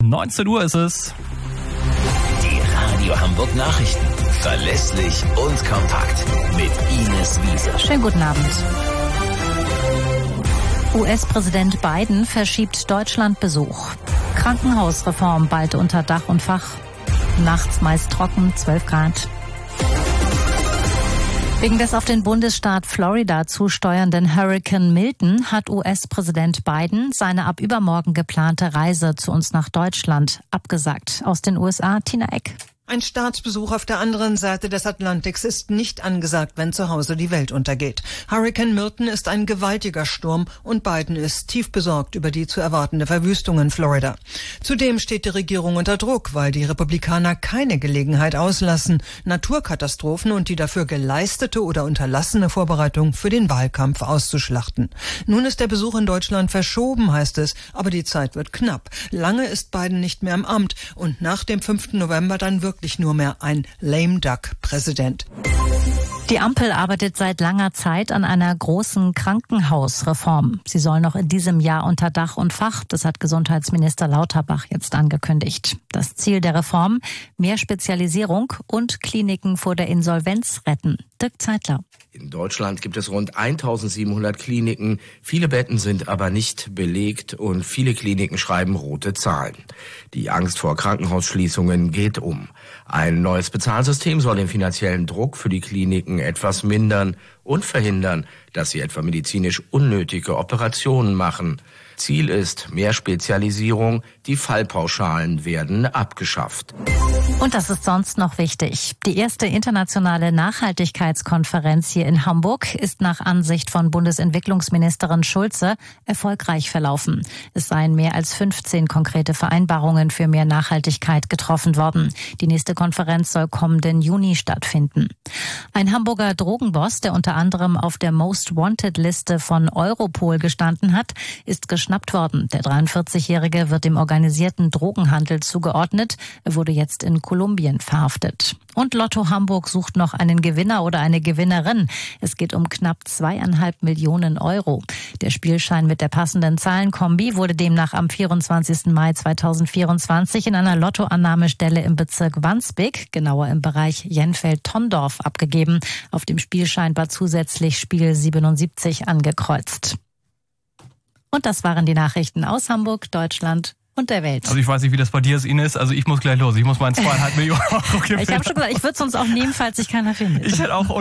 19 Uhr ist es. Die Radio Hamburg Nachrichten. Verlässlich und kompakt. Mit Ines Wiese. Schönen guten Abend. US-Präsident Biden verschiebt Deutschlandbesuch. Krankenhausreform bald unter Dach und Fach. Nachts meist trocken, 12 Grad. Wegen des auf den Bundesstaat Florida zusteuernden Hurrikan Milton hat US-Präsident Biden seine ab übermorgen geplante Reise zu uns nach Deutschland abgesagt. Aus den USA, Tina Eck. Ein Staatsbesuch auf der anderen Seite des Atlantiks ist nicht angesagt, wenn zu Hause die Welt untergeht. Hurrikan Milton ist ein gewaltiger Sturm und Biden ist tief besorgt über die zu erwartende Verwüstung in Florida. Zudem steht die Regierung unter Druck, weil die Republikaner keine Gelegenheit auslassen, Naturkatastrophen und die dafür geleistete oder unterlassene Vorbereitung für den Wahlkampf auszuschlachten. Nun ist der Besuch in Deutschland verschoben, heißt es, aber die Zeit wird knapp. Lange ist Biden nicht mehr im Amt und nach dem 5. November dann wirklich nur mehr ein lame duck Präsident. Die Ampel arbeitet seit langer Zeit an einer großen Krankenhausreform. Sie soll noch in diesem Jahr unter Dach und Fach, das hat Gesundheitsminister Lauterbach jetzt angekündigt. Das Ziel der Reform: mehr Spezialisierung und Kliniken vor der Insolvenz retten. Dirk Zeitler. In Deutschland gibt es rund 1700 Kliniken. Viele Betten sind aber nicht belegt und viele Kliniken schreiben rote Zahlen. Die Angst vor Krankenhausschließungen geht um. Ein neues Bezahlsystem soll den finanziellen Druck für die Kliniken etwas mindern und verhindern, dass sie etwa medizinisch unnötige Operationen machen. Ziel ist mehr Spezialisierung, die Fallpauschalen werden abgeschafft. Und das ist sonst noch wichtig. Die erste internationale Nachhaltigkeitskonferenz hier in Hamburg ist nach Ansicht von Bundesentwicklungsministerin Schulze erfolgreich verlaufen. Es seien mehr als 15 konkrete Vereinbarungen für mehr Nachhaltigkeit getroffen worden. Die nächste Konferenz soll kommenden Juni stattfinden. Ein Hamburger Drogenboss, der unter anderem auf der Most Wanted Liste von Europol gestanden hat, ist geschnappt worden. Der 43-Jährige wird dem organisierten Drogenhandel zugeordnet. Er wurde jetzt in Kolumbien verhaftet. Und Lotto Hamburg sucht noch einen Gewinner oder eine Gewinnerin. Es geht um knapp 2,5 Millionen Euro. Der Spielschein mit der passenden Zahlenkombi wurde demnach am 24. Mai 2024 in einer Lottoannahmestelle im Bezirk Wandsbek, genauer im Bereich Jenfeld-Tondorf, abgegeben. Auf dem Spielschein war zusätzlich Spiel 77 angekreuzt. Und das waren die Nachrichten aus Hamburg, Deutschland und der Welt. Also ich weiß nicht, wie das bei dir ist, Ines. Also ich muss gleich los. Ich muss meinen 2,5 Millionen Euro gewinnen. Ich habe schon gesagt, ich würde es sonst auch nehmen, falls sich keiner findet. Ich hätte auch